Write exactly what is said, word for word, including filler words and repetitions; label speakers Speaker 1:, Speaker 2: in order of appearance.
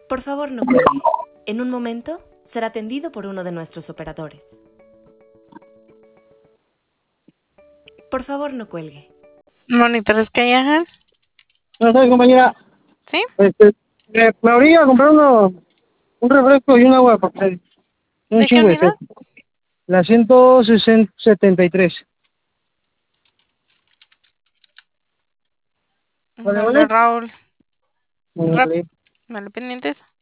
Speaker 1: Por favor, no cuelgue. En un momento será atendido por uno de nuestros operadores. Por favor, no cuelgue.
Speaker 2: Monitores Callahan.
Speaker 3: No sé, compañera.
Speaker 2: ¿Sí?
Speaker 3: Este, me, me habría comprar uno, un refresco y un agua porque un
Speaker 2: ¿De qué
Speaker 3: chingo de
Speaker 2: unidad?
Speaker 3: sed. La ciento setenta y tres. ¿Vale,
Speaker 2: Bueno,
Speaker 3: vale?
Speaker 2: Raúl. Rap,
Speaker 3: Vale.
Speaker 2: vale, pendientes.